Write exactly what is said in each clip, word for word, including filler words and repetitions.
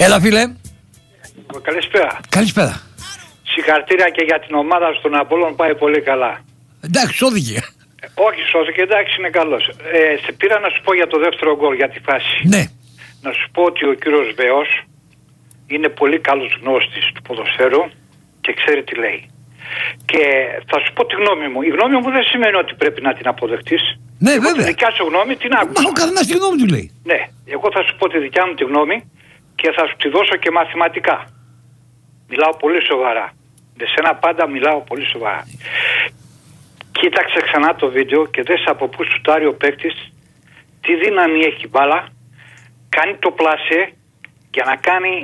Έλα φίλε. Καλησπέρα. Καλησπέρα. Συγχαρητήρια και για την ομάδα στον Απόλλων, πάει πολύ καλά. Εντάξει, σώθηκε. Όχι, σώθηκε, εντάξει, είναι καλός. Ε, σε πήρα να σου πω για το δεύτερο γκολ, για τη φάση. Ναι. Να σου πω ότι ο κύριος Βεός είναι πολύ καλός γνώστης του ποδοσφαίρου και ξέρει τι λέει. Και θα σου πω τη γνώμη μου. Η γνώμη μου δεν σημαίνει ότι πρέπει να την αποδεχτείς. Ναι, εγώ βέβαια. Τη δικιά σου γνώμη την άκουσα. Μα ο καθένας τη γνώμη του λέει. Ναι, εγώ θα σου πω τη δικιά μου τη γνώμη και θα σου τη δώσω και μαθηματικά. Μιλάω πολύ σοβαρά. Με σένα πάντα μιλάω πολύ σοβαρά. Κοίταξε ξανά το βίντεο και δες από πού σουτάρει ο παίκτης, τι δύναμη έχει μπάλα, κάνει το πλασέ για να κάνει,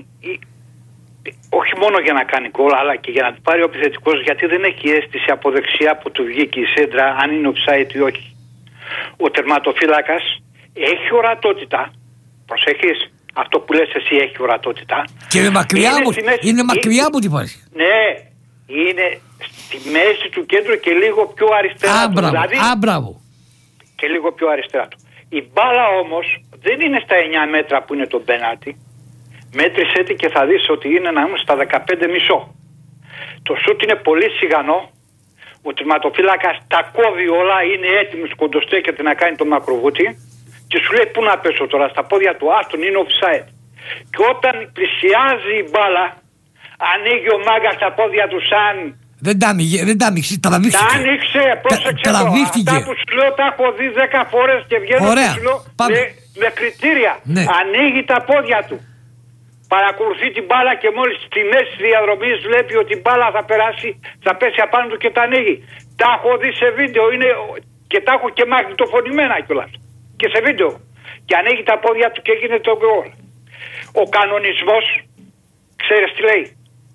όχι μόνο για να κάνει γκολ, αλλά και για να την πάρει ο επιθετικός, γιατί δεν έχει αίσθηση από δεξιά που του βγήκε η σέντρα, αν είναι offside ή όχι. Ο τερματοφύλακας έχει ορατότητα, προσέχεις, αυτό που λες εσύ έχει ορατότητα. Και είναι μακριά είναι μου, μέση, είναι μακριά είναι, από τη φάση. Ναι, είναι στη μέση του κέντρου και λίγο πιο αριστερά του. Άμπραβο, Δηλαδή, άμπραβο. και λίγο πιο αριστερά του. Η μπάλα όμως δεν είναι στα εννιά μέτρα που είναι το πέναλτι. Μέτρησέ τη και θα δεις ότι είναι να είμαστε στα δεκαπέντε κόμμα πέντε. Το σούτ είναι πολύ σιγανό. Ο τερματοφύλακας τα κόβει όλα, είναι έτοιμος, κοντοστέκεται να κάνει το μακροβούτι και σου λέει πού να πέσω τώρα, στα πόδια του, άστον, είναι offside. Και όταν πλησιάζει η μπάλα, ανοίγει ο μάγκας τα πόδια του σαν... Δεν τα άνοιγε, δεν τα άνοιξε, τραβήχτηκε. Τα άνοιξε, πρόσεξε τα, το. τραβήχτηκε. Αυτά που σου λέω τα έχω δει δέκα φορές και βγαίνω και σου λέω με, με κριτήρια. Ναι. Ανοίγει τα πόδια του. Παρακολουθεί την μπάλα και μόλις στη μέση της διαδρομής βλέπει ότι η μπάλα θα περάσει, θα πέσει απάνω του και τα ανοίγει. Τα έχω δει σε βίντεο είναι, και τα έχω και μαγνητοφωνημένα κιόλας. Και σε βίντεο. Και ανοίγει τα πόδια του και γίνεται το γκολ. Ο κανονισμός, ξέρεις τι λέει.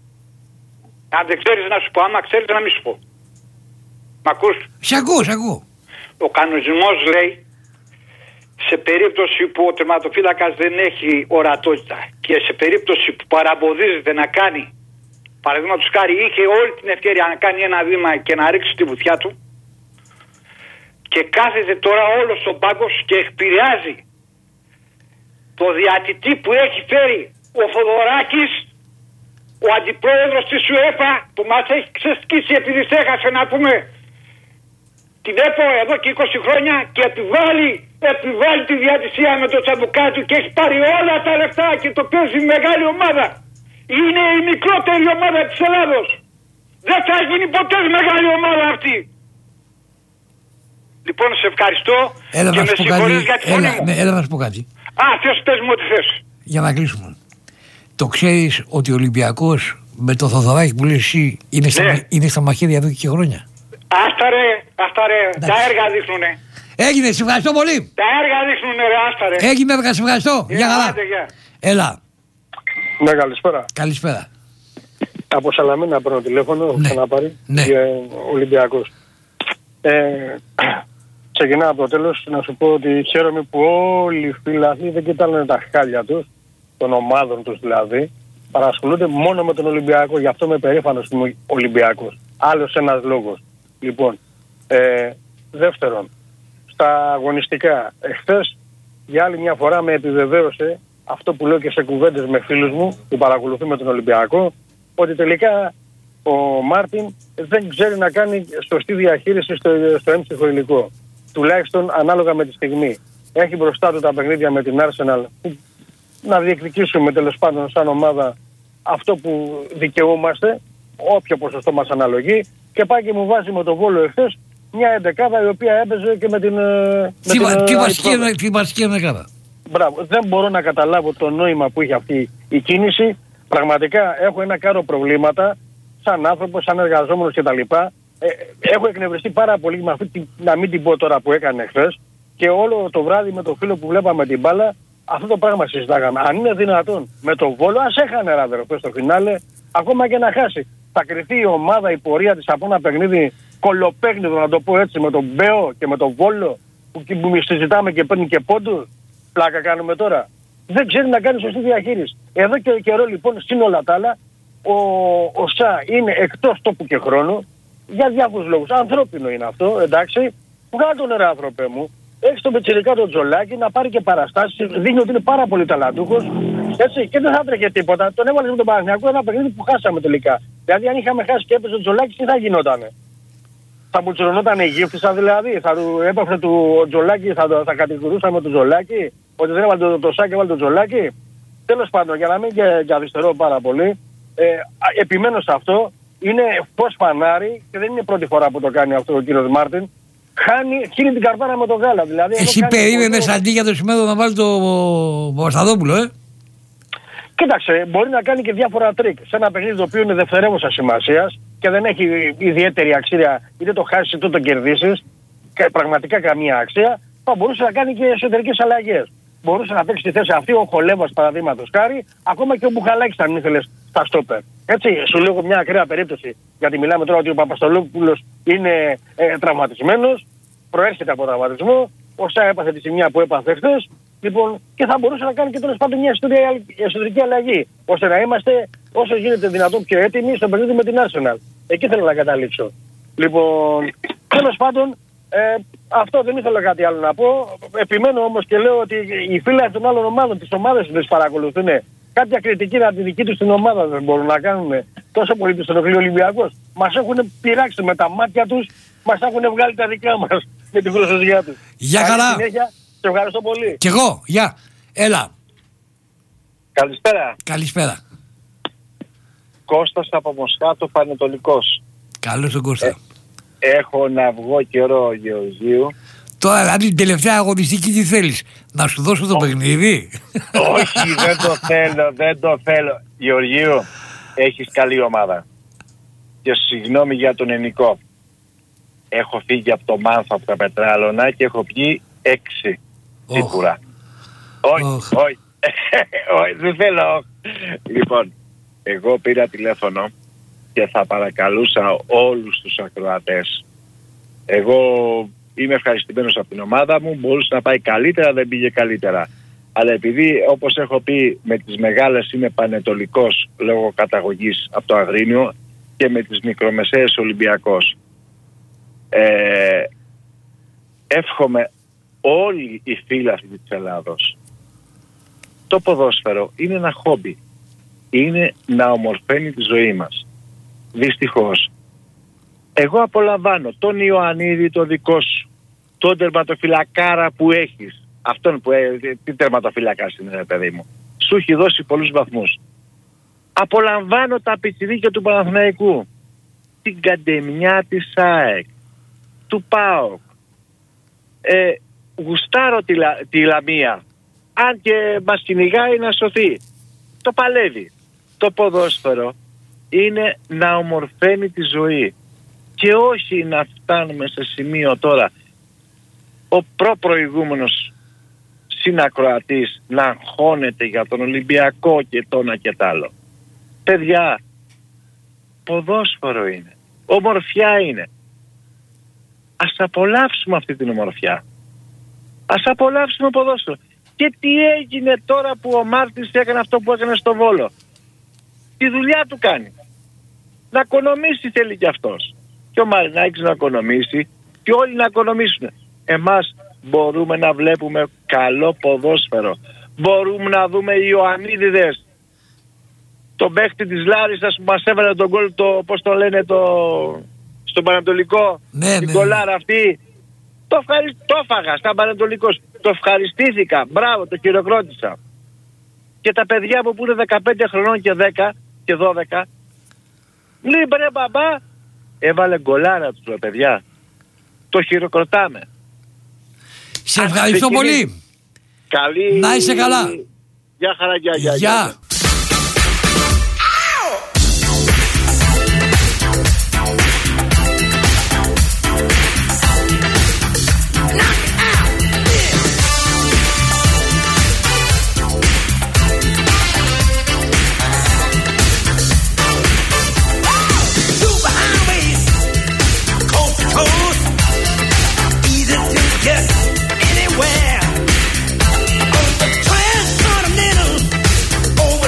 Αν δεν ξέρεις να σου πω, άμα ξέρεις να μην σου πω. Μ' ακούς? Σ' ακούω, σ' ακούω. Ο κανονισμός λέει, σε περίπτωση που ο τερματοφύλακας δεν έχει ορατότητα και σε περίπτωση που παραμποδίζεται να κάνει, παραδείγματος χάρη, είχε όλη την ευκαιρία να κάνει ένα βήμα και να ρίξει τη βουτιά του και κάθεται τώρα όλος ο πάγκος και εκπηρεάζει το διατητή που έχει φέρει ο Θοδωράκης, ο αντιπρόεδρος της UEFA, που μας έχει ξεσκίσει επειδή έχασε να πούμε την ΕΠΟ εδώ και είκοσι χρόνια και επιβάλλει, επιβάλλει τη διατησία με το τσαμπουκάκι και έχει πάρει όλα τα λεφτά και το παίζει μεγάλη ομάδα. Είναι η μικρότερη ομάδα της Ελλάδος. Δεν θα γίνει ποτέ μεγάλη ομάδα αυτή. Λοιπόν, σε ευχαριστώ. Έλα και να με σου πω συγχωρείς κάτι. για τη φωνή Έλα, μου. ναι, έλα να σου πω κάτι. Α, θες πες μου ό,τι θες. Για να κλείσουμε. Το ξέρεις ότι ο Ολυμπιακός με το Θοδωράκι που λες εσύ είναι, Ναι. στα, είναι στα μαχαίρια εδώ και χρόνια. Άστα ρε, άστα ρε, τα έργα δείχνουνε. Έγινε, σε ευχαριστώ πολύ. Τα έργα δείχνουνε ρε, άστα ρε. Έγινε, σε ευχαριστώ. Ε, Γεια χαρά. άντε, γεια. Έλα. Ναι, καλησπέρα. Καλησπέρα. Από Σαλαμίνα παίρνω τηλέφωνο, έχω Ναι. ξαναπάρει, Ναι. για Ολυμπιακός. Ε, ξεκινάω από το τέλος να σου πω ότι χαίρομαι που όλοι οι φίλαθλοι δεν κοιτάνε τα χάλια τους, των ομάδων τους δηλαδή, παρασχολούνται μόνο με τον Ολυμπιακό, γι' αυτό είμαι περήφανος που είμαι Ολυμπιακός. Άλλος ένας λόγος. Λοιπόν, ε, δεύτερον, στα αγωνιστικά, εχθές για άλλη μια φορά με επιβεβαίωσε αυτό που λέω και σε κουβέντες με φίλους μου που παρακολουθούμε τον Ολυμπιακό, ότι τελικά ο Μάρτιν δεν ξέρει να κάνει σωστή διαχείριση στο, στο έμψυχο υλικό. Τουλάχιστον ανάλογα με τη στιγμή. Έχει μπροστά του τα παιχνίδια με την Arsenal που να διεκδικήσουμε τέλος πάντων σαν ομάδα αυτό που δικαιούμαστε, όποιο ποσοστό μας αναλογεί, και πάει και μου βάζει με το Βόλο εχθές μια εντεκάδα η οποία έπαιζε και με την... Τι, με την τι, ε, βασική, τι βασική ενδεκάδα. Μπράβο. Δεν μπορώ να καταλάβω το νόημα που είχε αυτή η κίνηση. Πραγματικά έχω ένα κάρο προβλήματα σαν άνθρωπος, σαν εργαζόμενος κτλ. Ε, έχω εκνευριστεί πάρα πολύ με αυτή τη, να μην την πω τώρα που έκανε χθες, και όλο το βράδυ με το φίλο που βλέπαμε την μπάλα αυτό το πράγμα συζητάγαμε. Αν είναι δυνατόν με το Βόλο, ας έχανε ρε αδερφέ στο φινάλε, ακόμα και να χάσει. Θα κριθεί η ομάδα, η πορεία της από ένα παιχνίδι κολοπέχνιδο, να το πω έτσι, με τον Μπέο και με τον Βόλο που, που συζητάμε και παίρνει και πόντους. Πλάκα κάνουμε τώρα. Δεν ξέρει να κάνει σωστή διαχείριση. Εδώ και καιρό λοιπόν, συν όλα τα άλλα, ο, ο Σα είναι εκτός τόπου και χρόνου για διάφορους λόγους. Ανθρώπινο είναι αυτό, εντάξει. Βγάλε τον ρε άνθρωπε μου. Έχει τον πετσιρικά τον Τζολάκη να πάρει και παραστάσεις. Δείχνει ότι είναι πάρα πολύ ταλαντούχος Έτσι, και δεν θα έτρεχε τίποτα. Τον έβαλε με τον Παναθηναϊκό ένα παιχνίδι που χάσαμε τελικά. Δηλαδή, αν είχαμε χάσει και έπαιζε ο Τζολάκης, τι θα γινότανε. Θα μπουτσουρωνόταν η γύφτισσα δηλαδή. Θα του έπαψε του ο Τζολάκη, θα, θα κατηγορούσαμε τον Τζολάκη. Ότι δεν έβαλε το, το Σάκη, έβαλε τον Τζολάκη. Τέλος πάντων, για να μην και, και αριστερώ πάρα πολύ, ε, επιμένω σε αυτό. Είναι φως φανάρι και δεν είναι πρώτη φορά που το κάνει αυτό ο κύριος Μάρτιν. Χάνει, χύνει την καρπάνα με το γάλα. Δηλαδή, εσύ περίμενες αντί για το σημείο να βάλει το Παπασταδόπουλο, ε? Κοίταξε, μπορεί να κάνει και διάφορα τρίκ σε ένα παιχνίδι το οποίο είναι δευτερεύουσα σημασίας και δεν έχει ιδιαίτερη αξία, είτε το χάσεις είτε το κερδίσεις, πραγματικά καμία αξία. Θα μπορούσε να κάνει και εσωτερικές αλλαγές. Μπορούσε να παίξει τη θέση αυτή ο Χολέβας παραδείγματος χάρη, ακόμα και ο Μπουχαλάκης αν ήθελες στα στόπερ. Έτσι, σου λέω μια ακραία περίπτωση, γιατί μιλάμε τώρα ότι ο Παπαστολόπουλος είναι ε, τραυματισμένος, προέρχεται από τραυματισμό, ο Σά έπαθε τη ζημιά που έπαθε χθες, λοιπόν, και θα μπορούσε να κάνει και τέλος πάντων μια εσωτερική αλλαγή, ώστε να είμαστε όσο γίνεται δυνατόν πιο έτοιμοι στο παιχνίδι με την Arsenal. Εκεί θέλω να καταλήξω. Λοιπόν, τέλος πάντων, ε, αυτό δεν ήθελα κάτι άλλο να πω. Επιμένω όμως και λέω ότι οι φίλοι των άλλων ομάδων, τις ομάδες που τις παρακολουθούν, κάποια κριτική από τη δική τους την ομάδα δεν μπορούν να κάνουν. Τόσο πολύ τους ενοχλεί ο Ολυμπιακός. Μας έχουν πειράξει με τα μάτια τους, μας έχουν βγάλει τα δικά μας με τη φιλοσοφία τους. Γεια καλά. Συνέχεια, σε ευχαριστώ πολύ. Κι εγώ, γεια. Έλα. Καλησπέρα. Καλησπέρα. Κώστας από Μοσχάτο, Πανετολικός. Καλώς τον Κώστα. Ε, έχω να βγω καιρό Γεωργίου. Τώρα δηλαδή την τελευταία αγωνιστική τι θέλεις, να σου δώσω το παιχνίδι? Όχι, δεν το θέλω, δεν το θέλω. Γεωργίου, έχεις καλή ομάδα. Και συγγνώμη για τον Ενικό. Έχω φύγει από το Μάνθα από τα Πετράλωνα και έχω πιει έξι σίγουρα. Όχι, όχι, όχι, δεν θέλω. Λοιπόν, εγώ πήρα τηλέφωνο και θα παρακαλούσα όλους τους ακροατές. Εγώ είμαι ευχαριστημένος από την ομάδα μου, μπορούσε να πάει καλύτερα, δεν πήγε καλύτερα. Αλλά επειδή, όπως έχω πει, με τις μεγάλες είμαι πανετολικός λόγω καταγωγής από το Αγρίνιο και με τις μικρομεσαίες Ολυμπιακός. Ε, εύχομαι όλοι οι φίλαθλοι της Ελλάδος. Το ποδόσφαιρο είναι ένα χόμπι. Είναι να ομορφαίνει τη ζωή μας. Δυστυχώς. Εγώ απολαμβάνω τον Ιωαννίδη το δικό σου, τον τερματοφυλακάρα που έχεις. Αυτόν που ε, τι τερματοφυλακάς είναι, ρε παιδί μου. Σου έχει δώσει πολλούς βαθμούς. Απολαμβάνω τα πιτσιρίκια του Παναθηναϊκού, την καντεμιά της ΑΕΚ, του ΠΑΟΚ. Ε, γουστάρω τη, λα, τη Λαμία. Αν και μας κυνηγάει να σωθεί. Το παλεύει. Το ποδόσφαιρο είναι να ομορφαίνει τη ζωή. Και όχι να φτάνουμε σε σημείο τώρα ο προπροηγούμενος συνακροατής να αγχώνεται για τον Ολυμπιακό και το ένα και τ' άλλο. Παιδιά, ποδόσφαιρο είναι. Ομορφιά είναι. Ας απολαύσουμε αυτή την ομορφιά. Ας απολαύσουμε ποδόσφαιρο. Και τι έγινε τώρα που ο Μάρτης έκανε αυτό που έκανε στο Βόλο? Τη δουλειά του κάνει. Να οικονομήσει θέλει κι αυτός. Και ο Μαρινάκης να οικονομήσει και όλοι να οικονομήσουν. Εμάς μπορούμε να βλέπουμε καλό ποδόσφαιρο. Μπορούμε να δούμε οι Ιωαννίδιδες. Τον παίχτη της Λάρισσας που μας έβαλε τον γκολ, το, πώς το λένε, το, στον Πανατολικό. Ναι, την ναι. κολάρα αυτή. Το, ευχαρι... το έφαγα στα Πανατολικός. Το ευχαριστήθηκα. Μπράβο, το χειροκρότησα. Και τα παιδιά μου που είναι δεκαπέντε χρονών και δέκα και δώδεκα. Λέει μπρε μπαμπά, έβαλε γκολάρα τους ρε παιδιά. Το χειροκροτάμε. Σε ευχαριστώ πολύ. Καλή. Να είσαι καλά. Γεια χαρά, γεια, γεια. Γεια. Anywhere on the transcontinental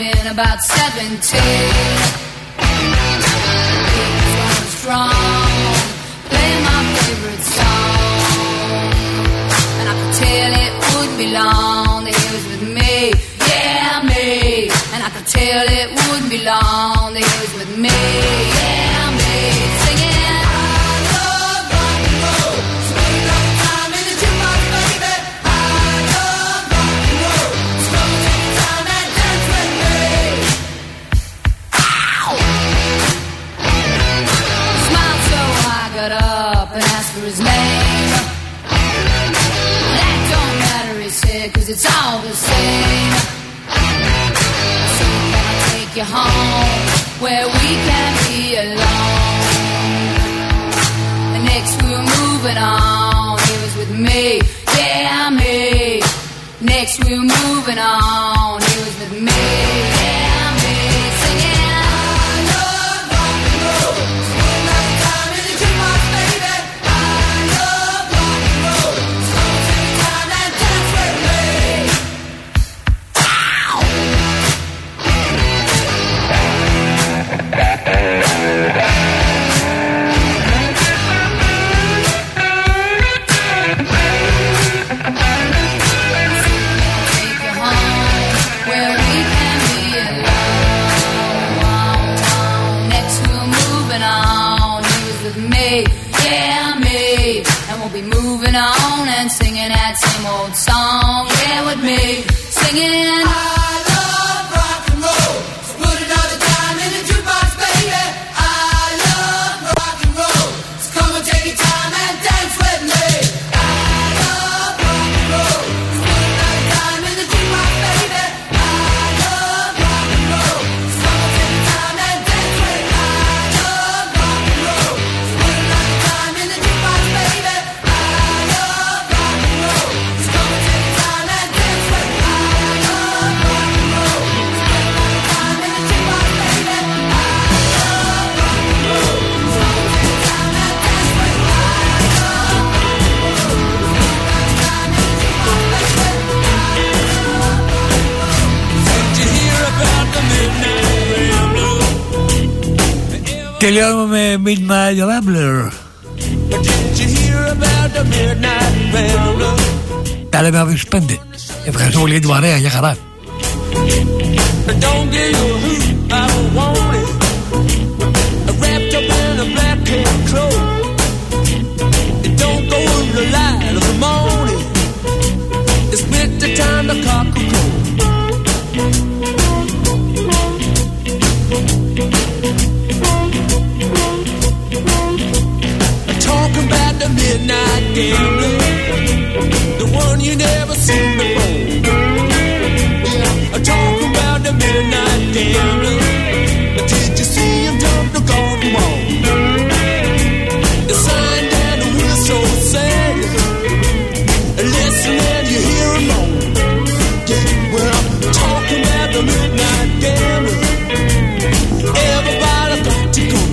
been about seventeen. He was strong, playing my favorite song, and I could tell it wouldn't be long that he was with me, yeah, me. And I could tell it wouldn't be long that he was with me, yeah, me. Singing. Got up and asked for his name. That don't matter, he said, cause it's all the same. So can I take you home where we can be alone? And next we were moving on. He was with me, yeah, me. Next we were moving on. He was with me, yeah, me. Singing. Moving on and singing that same old song, yeah, with me, singing. I love rock and roll, so put another dime in the jukebox, baby. I love rock and roll, so come and take your time and dance with me. I love rock and roll, so put another dime in the jukebox, baby. I love rock and roll, so come and take your time and dance with me. I love rock and roll, so put another dime in the jukebox, baby. Τελειώνουμε με Midnight Rambler. Τα λέμε αύριο στις πέντε. Ευχαριστώ πολύ για την παρέα, για χαρά. The midnight gambler, the one you never seen before. I'm talking about the midnight gambler. Did you see him jump the garden wall? The sign down the whistle sang. Listen and you hear him moan. Yeah, well, I'm talking about the midnight gambler. Everybody got to go.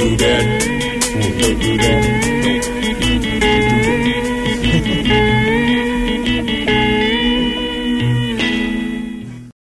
do that. Won't you do that?